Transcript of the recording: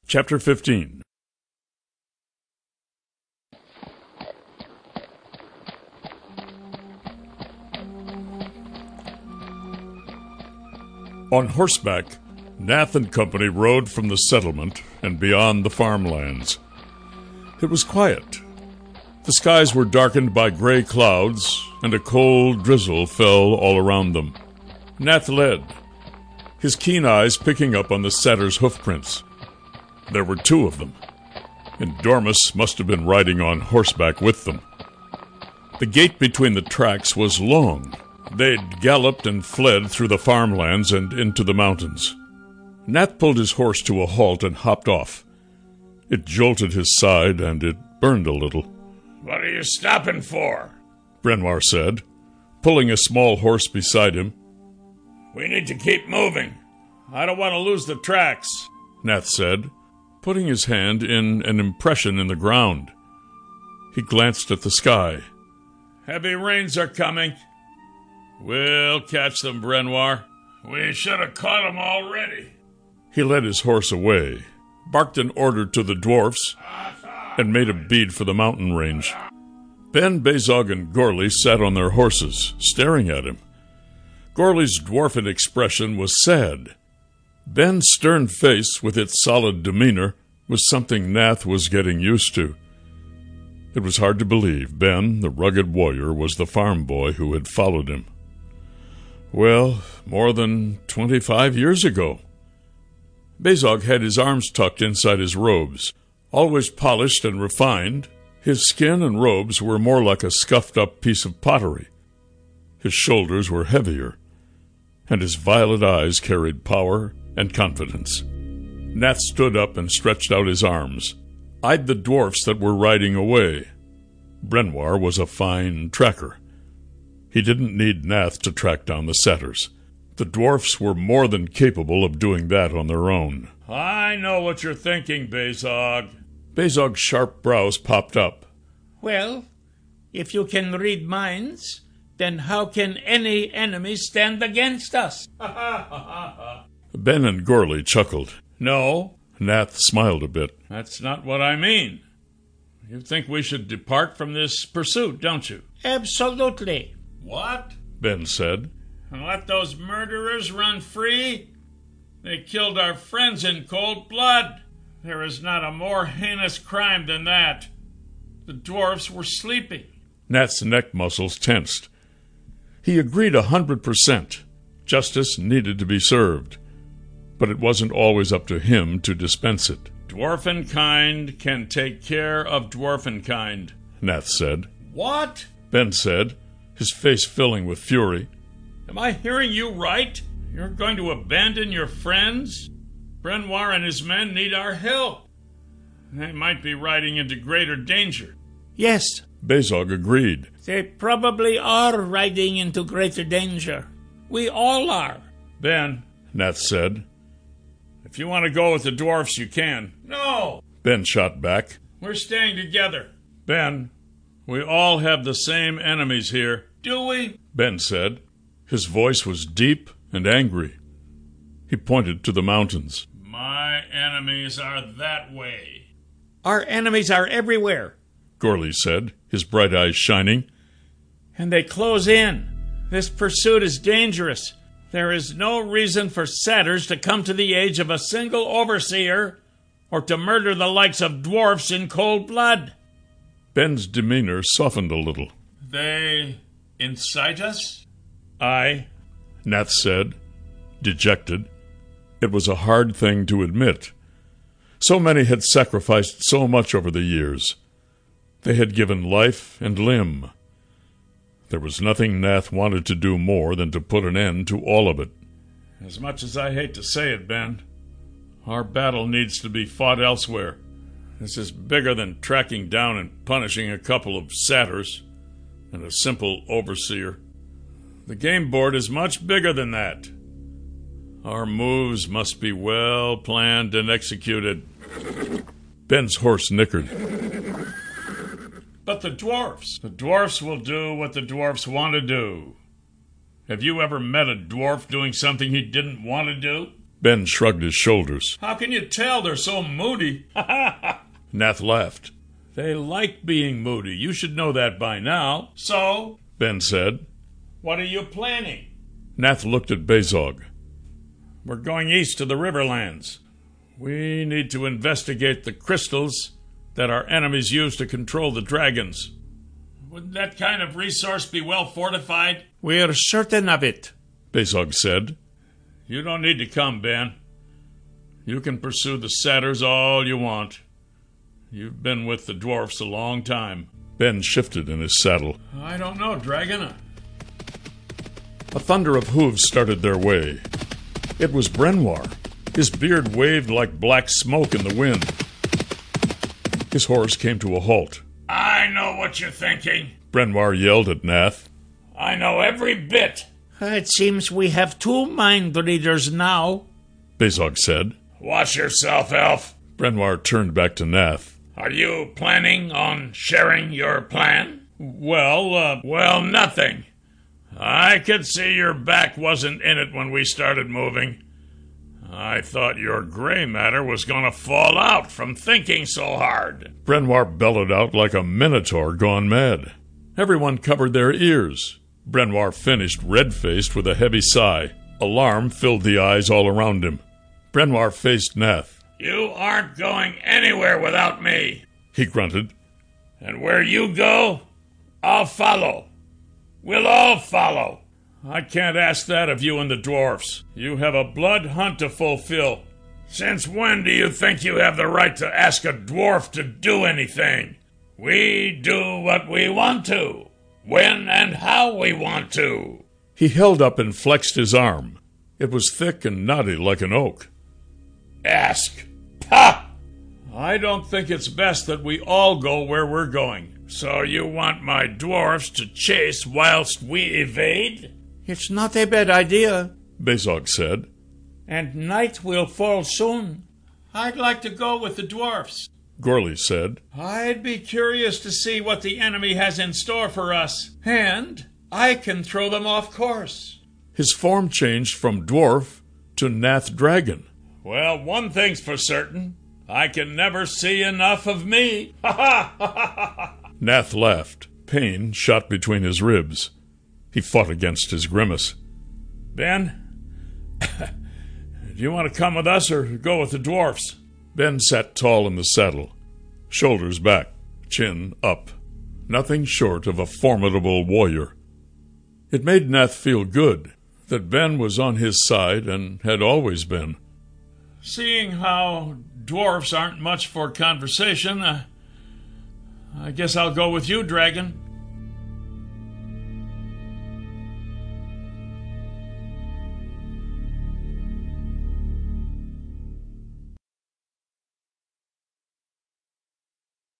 Chapter 15. On horseback, Nath and company rode from the settlement and beyond the farmlands. It was quiet. The skies were darkened by gray clouds, and a cold drizzle fell all around them. Nath led, his keen eyes picking up on the satyr's hoofprints. There were two of them, and Dormus must have been riding on horseback with them. The gate between the tracks was long. They'd galloped and fled through the farmlands and into the mountains. Nath pulled his horse to a halt and hopped off. It jolted his side, and it burned a little. "What are you stopping for?" Brenoir said, pulling a small horse beside him. "We need to keep moving. I don't want to lose the tracks," Nath said, putting his hand in an impression in the ground. He glanced at the sky. "Heavy rains are coming." "We'll catch them, Brenoir." "We should have caught them already." He led his horse away, barked an order to the dwarfs, and made a bead for the mountain range. Ben, Bezog, and Gorley sat on their horses, staring at him. Gorley's dwarfen expression was sad. Ben's stern face, with its solid demeanor, was something Nath was getting used to. It was hard to believe Ben, the rugged warrior, was the farm boy who had followed him. Well, more than 25 years ago. Bezog had his arms tucked inside his robes. Always polished and refined, his skin and robes were more like a scuffed-up piece of pottery. His shoulders were heavier, and his violet eyes carried power and confidence. Nath stood up and stretched out his arms, eyed the dwarfs that were riding away. Brenoir was a fine tracker. He didn't need Nath to track down the satyrs. The dwarfs were more than capable of doing that on their own. "I know what you're thinking, Bezog." Bezog's sharp brows popped up. "Well, if you can read minds, then how can any enemy stand against us?" Ben and Gorley chuckled. "No." Nath smiled a bit. "That's not what I mean. You think we should depart from this pursuit, don't you?" "Absolutely." "What?" Ben said. "And let those murderers run free? They killed our friends in cold blood. There is not a more heinous crime than that. The dwarfs were sleeping." Nath's neck muscles tensed. He agreed 100%. Justice needed to be served, but it wasn't always up to him to dispense it. "Dwarfenkind can take care of dwarfenkind," Nath said. "What?" Ben said, his face filling with fury. "Am I hearing you right? You're going to abandon your friends? Brenoir and his men need our help. They might be riding into greater danger." "Yes." Bezog agreed. "They probably are riding into greater danger. We all are." "Ben," Nath said. "if you want to go with the dwarfs, you can." "No!" Ben shot back. "We're staying together." "Ben, we all have the same enemies here." "Do we?" Ben said. His voice was deep and angry. He pointed to the mountains. "My enemies are that way." "Our enemies are everywhere," Gorley said, his bright eyes shining. "and they close in. This pursuit is dangerous. There is no reason for satyrs to come to the age of a single overseer or to murder the likes of dwarfs in cold blood." Ben's demeanor softened a little. "They incite us?" "Aye," Nath said, dejected. It was a hard thing to admit. So many had sacrificed so much over the years. They had given life and limb. There was nothing Nath wanted to do more than to put an end to all of it. "As much as I hate to say it, Ben, our battle needs to be fought elsewhere. This is bigger than tracking down and punishing a couple of satyrs and a simple overseer. The game board is much bigger than that. Our moves must be well planned and executed." Ben's horse nickered. "But the dwarfs? The dwarfs will do what the dwarfs want to do. Have you ever met a dwarf doing something he didn't want to do?" Ben shrugged his shoulders. How can you tell they're so moody? Nath laughed. They like being moody. You should know that by now. So? Ben said. What are you planning? Nath looked at Bezog. We're going east to the Riverlands. We need to investigate the crystals that our enemies use to control the dragons. Wouldn't that kind of resource be well fortified? We're certain of it, Bezog said. You don't need to come, Ben. You can pursue the satyrs all you want. You've been with the dwarfs a long time. Ben shifted in his saddle. I don't know, Dragon. A thunder of hooves started their way. It was Brenoir. His beard waved like black smoke in the wind. His horse came to a halt. I know what you're thinking, Brenoir yelled at Nath. I know every bit. It seems we have 2 mind readers now, Bezog said. Watch yourself, Elf. Brenoir turned back to Nath. Are you planning on sharing your plan? Well, nothing. I could see your back wasn't in it when we started moving. I thought your gray matter was going to fall out from thinking so hard. Brenoir bellowed out like a minotaur gone mad. Everyone covered their ears. Brenoir finished red-faced with a heavy sigh. Alarm filled the eyes all around him. Brenoir faced Nath. You aren't going anywhere without me, he grunted. And where you go, I'll follow. We'll all follow. I can't ask that of you and the dwarfs. You have a blood hunt to fulfill. Since when do you think you have the right to ask a dwarf to do anything? We do what we want to, when and how we want to. He held up and flexed his arm. It was thick and knotty like an oak. Ask. Pah! I don't think it's best that we all go where we're going. So you want my dwarfs to chase whilst we evade? It's not a bad idea, Bezog said. And night will fall soon. I'd like to go with the dwarfs, Gorley said. I'd be curious to see what the enemy has in store for us, and I can throw them off course. His form changed from dwarf to Nath Dragon. Well, one thing's for certain. I can never see enough of me. Ha ha ha ha ha! Nath laughed. Pain shot between his ribs. He fought against his grimace. Ben, do you want to come with us or go with the dwarfs? Ben sat tall in the saddle, shoulders back, chin up. Nothing short of a formidable warrior. It made Nath feel good that Ben was on his side and had always been. Seeing how dwarfs aren't much for conversation, I guess I'll go with you, Dragon.